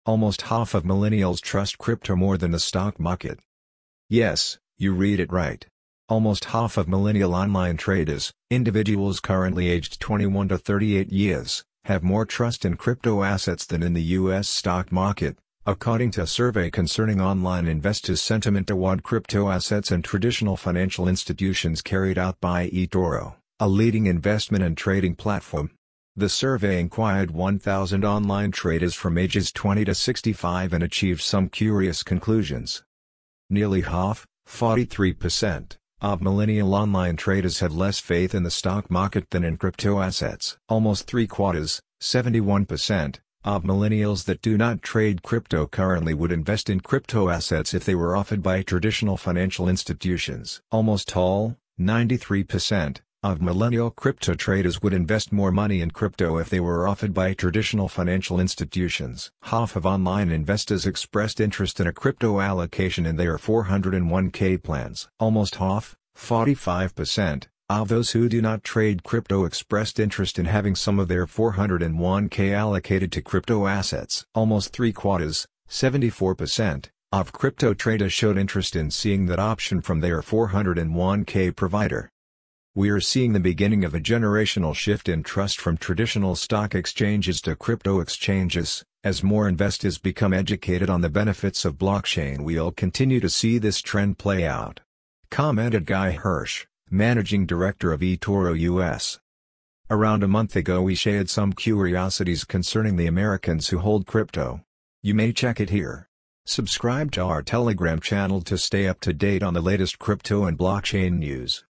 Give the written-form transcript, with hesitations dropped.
Almost half of millennials trust crypto more than the stock market. Yes, you read it right. Almost half of millennial online traders, individuals currently aged 21 to 38 years, have more trust in crypto assets than in the U.S. stock market, according to a survey concerning online investors' sentiment toward crypto assets and traditional financial institutions carried out by eToro, a leading investment and trading platform. The survey inquired 1,000 online traders from ages 20 to 65 and achieved some curious conclusions. Nearly half, 43%, of millennial online traders have less faith in the stock market than in crypto assets. Almost three-quarters, 71%, of millennials that do not trade crypto currently would invest in crypto assets if they were offered by traditional financial institutions. Almost all, 93%, of millennial crypto traders would invest more money in crypto if they were offered by traditional financial institutions. Half of online investors expressed interest in a crypto allocation in their 401k plans. Almost half, 45%, of those who do not trade crypto expressed interest in having some of their 401k allocated to crypto assets. Almost three-quarters, 74%, of crypto traders showed interest in seeing that option from their 401k provider. We are seeing the beginning of a generational shift in trust from traditional stock exchanges to crypto exchanges. As more investors become educated on the benefits of blockchain, we'll continue to see this trend play out, commented Guy Hirsch, managing director of eToro US. Around a month ago we shared some curiosities concerning the Americans who hold crypto. You may check it here. Subscribe to our Telegram channel to stay up to date on the latest crypto and blockchain news.